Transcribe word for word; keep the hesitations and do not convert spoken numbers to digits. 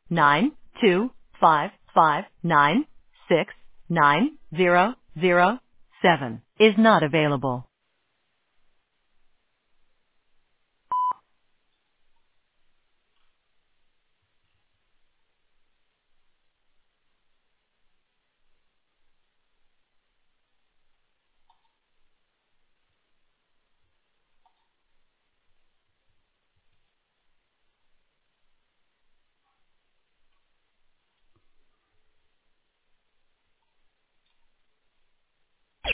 nine two five five nine six nine zero zero seven is not available.